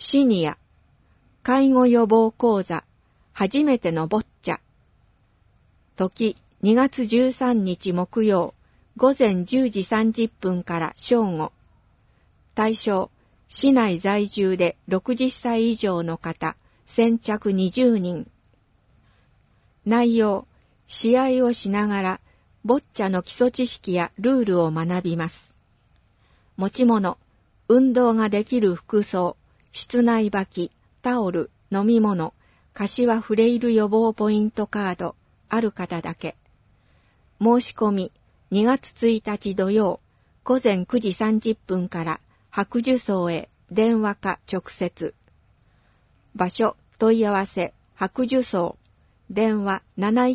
シニア、介護予防講座、初めてのボッチャ。時、2月13日木曜、午前10時30分から正午。対象、市内在住で60歳以上の方、先着20人。内容、試合をしながら、ボッチャの基礎知識やルールを学びます。持ち物、運動ができる服装、室内履き、タオル、飲み物、柏フレイル予防ポイントカード、ある方だけ。申し込み、2月1日土曜、午前9時30分から白樹荘へ電話か直接。場所、問い合わせ、白樹荘、電話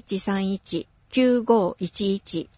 7131-9511。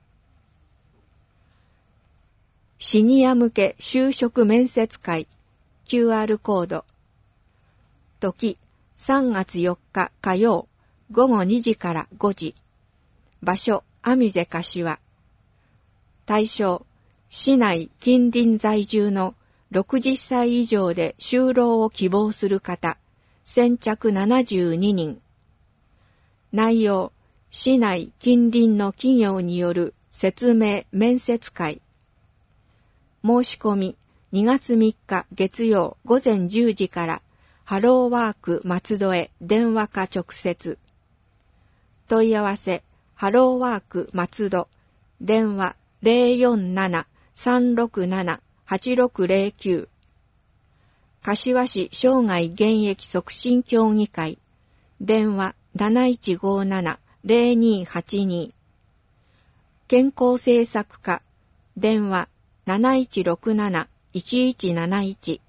シニア向け就職面接会、QR コード。時、3月4日火曜、午後2時から5時。場所、アミュゼ柏。対象、市内近隣在住の60歳以上で就労を希望する方、先着72人。内容、市内近隣の企業による説明面接会。申し込み、2月3日月曜午前10時からハローワーク松戸へ電話か直接。問い合わせ、ハローワーク松戸、電話 047-367-8609。柏市生涯現役促進協議会、電話 7157-0282。健康政策課、電話 7167-1171。